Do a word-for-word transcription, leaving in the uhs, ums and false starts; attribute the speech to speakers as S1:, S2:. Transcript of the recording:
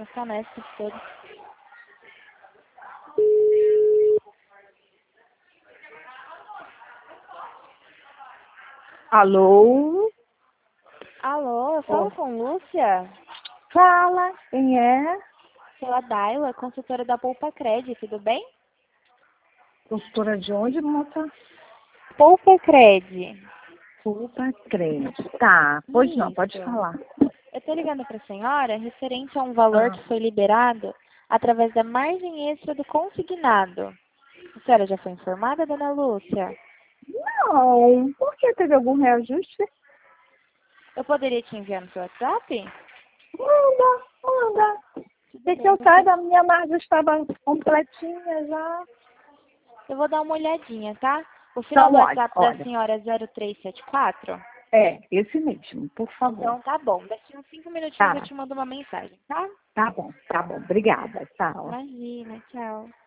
S1: não ficar nessa o tempo todo.
S2: Alô?
S1: Alô, fala
S2: Oh.
S1: com Lúcia?
S2: Fala, quem é?
S1: Sou a Daila, consultora da Poupa Cred, tudo bem?
S2: Consultora de onde, moça?
S1: Poupa Cred.
S2: Poupa Crente. Tá, pois não, pode
S1: Isso.
S2: falar.
S1: Eu tô ligando para a senhora referente a um valor
S2: Ah.
S1: que foi liberado através da margem extra do consignado. A senhora já foi informada, dona Lúcia?
S2: Não, por que teve algum reajuste?
S1: Eu poderia te enviar no seu WhatsApp?
S2: Manda, manda. E que eu saiba, a minha margem estava completinha já.
S1: Eu vou dar uma olhadinha, tá? O final
S2: Então,
S1: do
S2: olha,
S1: WhatsApp da
S2: olha.
S1: senhora é zero três sete quatro?
S2: É, esse mesmo, por favor.
S1: Então tá bom. Daqui uns cinco minutinhos
S2: Tá,
S1: eu te mando uma mensagem, tá?
S2: tá bom, tá bom. Obrigada, tchau.
S1: Imagina, tchau.